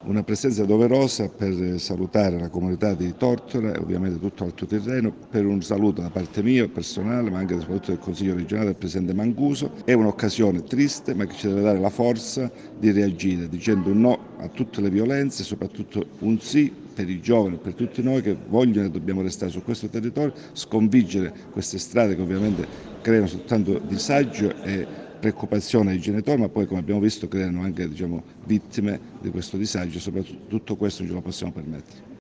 una presenza doverosa per salutare la comunità di Tortora e ovviamente tutto l'Alto Tirreno, per un saluto da parte mia personale, ma anche e soprattutto del Consiglio regionale del Presidente Mancuso. È un'occasione triste, ma che ci deve dare la forza di reagire dicendo un no a tutte le violenze, soprattutto un sì per i giovani, per tutti noi che vogliono e dobbiamo restare su questo territorio, sconfiggere queste strade che ovviamente creano soltanto disagio e preoccupazione ai genitori, ma poi come abbiamo visto creano anche vittime di questo disagio, soprattutto tutto questo non ce lo possiamo permettere.